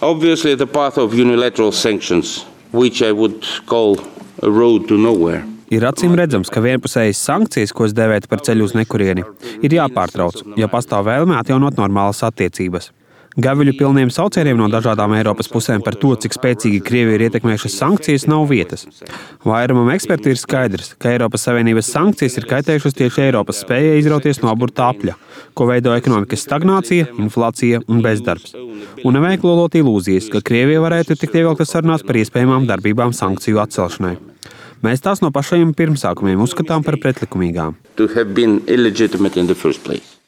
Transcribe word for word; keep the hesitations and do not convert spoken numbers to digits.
Obviously, the path of unilateral sanctions, which I would call a road to nowhere. Ir acīm redzams, ka vienpusējas sankcijas, ko es dēvētu par ceļu uz nekurieni, ir jāpārtrauc, ja pastāv vēlme atjaunot normālas attiecības. Gaviļu pilniem saucieniem no dažādām Eiropas pusēm par to, cik spēcīgi Krieviju ir ietekmējušas sankcijas, nav vietas. Vairumam ekspertu ir skaidrs, ka Eiropas Savienības sankcijas ir kaitējušas tieši Eiropas spējai izrauties no aburtā apļa, ko veido ekonomikas stagnācija, inflācija un bezdarbs. Un nevajag lolot ilūzijas, ka Krievija varētu tikt ievilkta sarunās par iespējamām darbībām sankciju atcelšanai. Mēs tās no pašajiem pirmsākumiem uzskatām par pretlikumīgām.